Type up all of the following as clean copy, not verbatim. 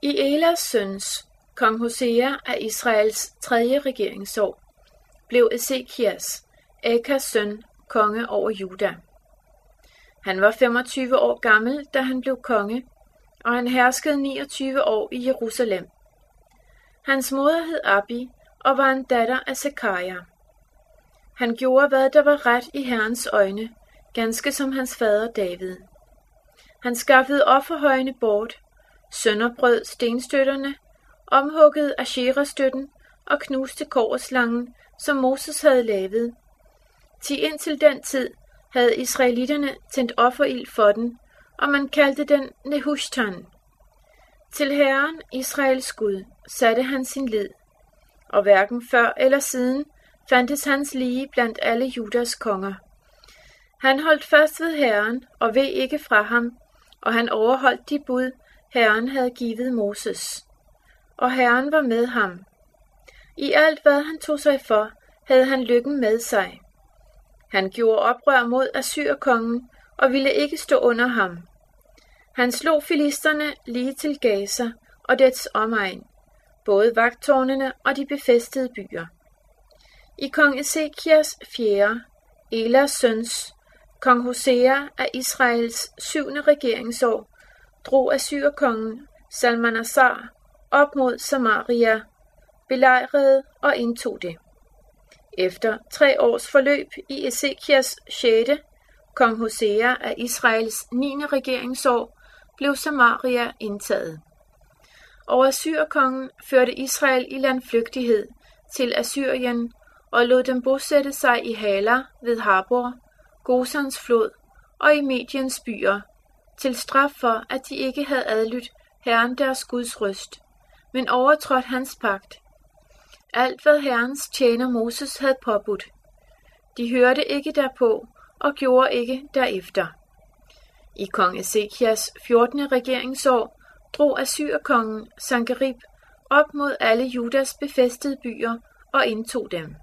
I Elas søns, kong Hosea af Israels 3. regeringsår, blev Esekias, Akas søn, konge over Juda. Han var 25 år gammel, da han blev konge, og han herskede 29 år i Jerusalem. Hans moder hed Abi og var en datter af Sekaja. Han gjorde, hvad der var ret i Herrens øjne, ganske som hans fader David. Han skaffede offerhøjene bort, sønderbrød stenstøtterne, omhuggede Ashera-støtten og knuste kobberslangen, som Moses havde lavet. Indtil den tid havde israelitterne tændt offerild for den, og man kaldte den Nehushtan. Til Herren, Israels Gud, satte han sin lid, og hverken før eller siden fandtes hans lige blandt alle Judas konger. Han holdt fast ved Herren og veg ikke fra ham, og han overholdt de bud, Herren havde givet Moses. Og Herren var med ham. I alt, hvad han tog sig for, havde han lykken med sig. Han gjorde oprør mod Assyrkongen og ville ikke stå under ham. Han slog filisterne lige til Gaza og dets omegn, både vagttårnene og de befæstede byer. I kong Esekias 4., Elas søns, kong Hosea af Israels 7. regeringsår, drog Assyrkongen Salmanassar op mod Samaria, belejrede og indtog det. Efter 3 års forløb i Esekias 6., kong Hosea af Israels 9. regeringsår, blev Samaria indtaget. Og Assyrkongen førte Israel i landflygtighed til Assyrien og lod dem bosætte sig i Hala ved Habor, Gosans flod og i Mediens byer, til straf for, at de ikke havde adlydt Herren deres Guds røst, men overtrådt hans pagt. Alt hvad Herrens tjener Moses havde påbudt. De hørte ikke derpå og gjorde ikke derefter. I kong Esekias 14. regeringsår drog Assyrkongen Sankerib op mod alle Judas befæstede byer og indtog dem.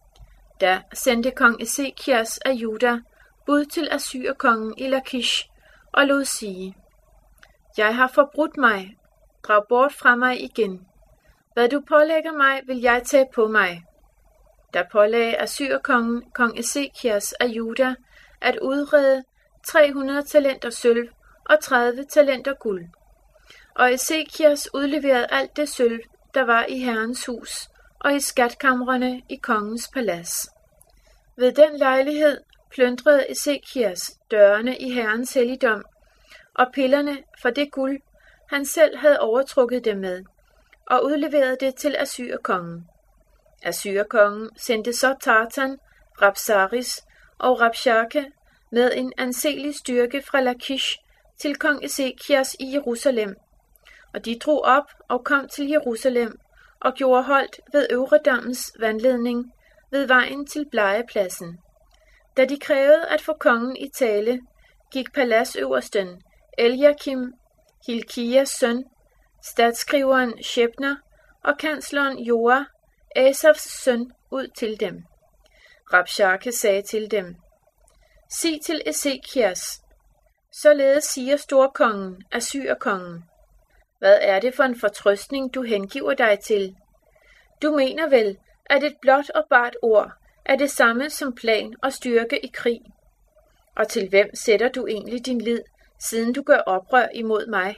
Da sendte kong Esekias af Juda bud til Assyrkongen i Lakish og lod sige: Jeg har forbrudt mig, drag bort fra mig igen. Hvad du pålægger mig, vil jeg tage på mig. Der pålagde Assyrkongen kong Esekias af Juda at udrede 300 talenter sølv og 30 talenter guld. Og Esekias udleverede alt det sølv, der var i Herrens hus og i skatkamrene i kongens palads. Ved den lejlighed plyndrede Esekias dørene i Herrens helligdom og pillerne for det guld, han selv havde overtrukket dem med, og udleverede det til Assyrkongen. Assyrkongen sendte så Tartan, Rabsaris og Rabshakeh med en anselig styrke fra Lakish til kong Esekias i Jerusalem, og de drog op og kom til Jerusalem og gjorde holdt ved Øvredammens vandledning ved vejen til Blegepladsen. Da de krævede at få kongen i tale, gik paladsøversten Eliakim, Hilkias søn, statsskriveren Shebna og kansleren Joa, Asafs søn, ud til dem. Rabshakeh sagde til dem: Sig til Esekias, således siger storkongen, Assyrkongen: Hvad er det for en fortrøstning, du hengiver dig til? Du mener vel, at et blot og bart ord er det samme som plan og styrke i krig? Og til hvem sætter du egentlig din lid, siden du gør oprør imod mig?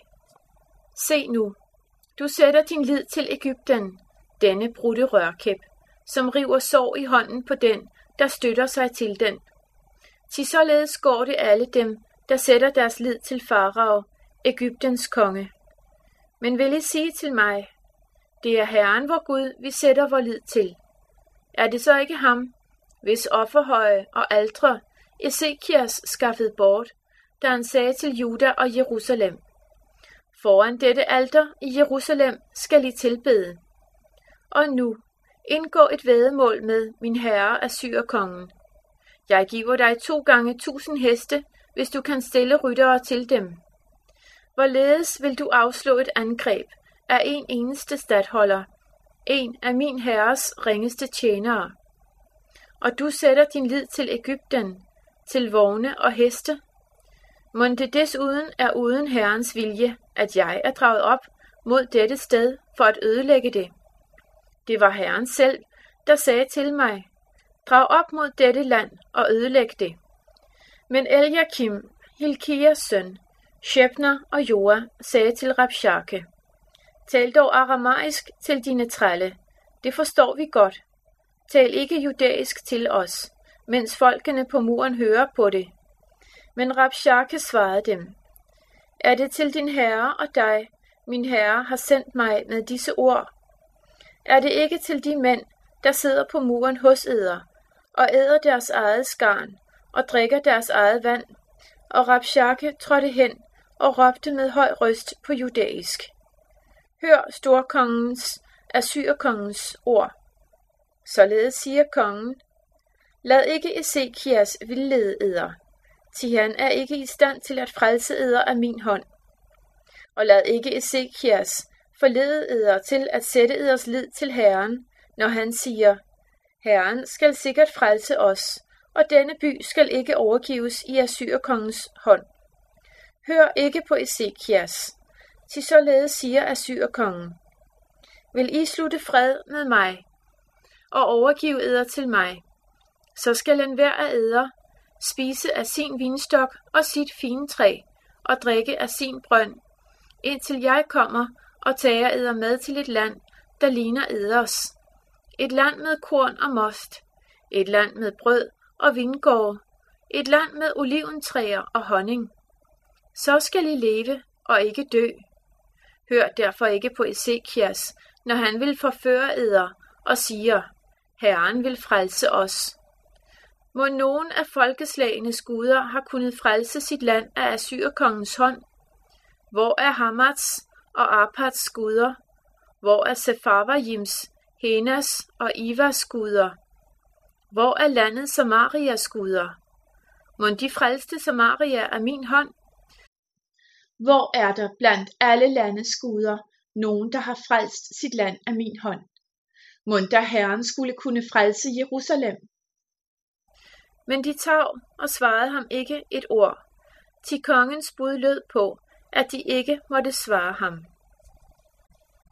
Se nu, du sætter din lid til Egypten, denne brudte rørkæp, som river sår i hånden på den, der støtter sig til den. Til således går det alle dem, der sætter deres lid til Farao, Egyptens konge. Men vil I sige til mig: Det er Herren vor Gud, vi sætter vor lid til. Er det så ikke ham, hvis offerhøje og altre Esekias skaffede bort, da han sagde til Juda og Jerusalem: Foran dette alter i Jerusalem skal I tilbede. Og nu, indgå et væddemål med min herre Assyrkongen. Jeg giver dig 2 gange 1000 heste, hvis du kan stille ryttere til dem. Hvorledes vil du afslå et angreb af en eneste statholder, en af min herres ringeste tjenere? Og du sætter din lid til Egypten, til vogne og heste? Mon det desuden er uden Herrens vilje, at jeg er draget op mod dette sted for at ødelægge det. Det var Herren selv, der sagde til mig, drag op mod dette land og ødelæg det. Men Eliakim, Hilkias søn, Shebna og Joa sagde til Rabshakeh, tal dog aramaisk til dine trælle, det forstår vi godt. Tal ikke judæisk til os, mens folkene på muren hører på det. Men Rabshakeh svarede dem, er det til din herre og dig, min herre har sendt mig med disse ord? Er det ikke til de mænd, der sidder på muren hos eder, og æder deres eget skarn, og drikker deres eget vand? Og Rabshakeh trådte hen og råbte med høj røst på judæisk. Hør storkongens, Assyrkongens ord. Således siger kongen, lad ikke Esekias vildlede eder, til han er ikke i stand til at frelse eder af min hånd. Og lad ikke Esekias forlede eder til at sætte eders lid til Herren, når han siger, Herren skal sikkert frelse os, og denne by skal ikke overgives i Assyrkongens hånd. Hør ikke på Esekias, til således siger Assyrkongen. Vil I slutte fred med mig, og overgive eder til mig, så skal enhver af eder spise af sin vinstok og sit fintræ, og drikke af sin brønd, indtil jeg kommer og tager eder med til et land, der ligner eders. Et land med korn og most, et land med brød og vingårde, et land med oliventræer og honning. Så skal I leve og ikke dø. Hør derfor ikke på Esekias, når han vil forføre eder og siger, Herren vil frelse os. Må nogen af folkeslagenes guder har kunnet frelse sit land af Assyrkongens hånd? Hvor er Hamats og Arpads guder? Hvor er Sefarvajims, Henas og Ivas guder? Hvor er landet Samarias guder? Mon de frelste Samaria af min hånd? Hvor er der blandt alle landes guder nogen, der har frelst sit land af min hånd? Mon der Herren skulle kunne frelse Jerusalem? Men de tav og svarede ham ikke et ord, til kongens bud lød på, at de ikke måtte svare ham.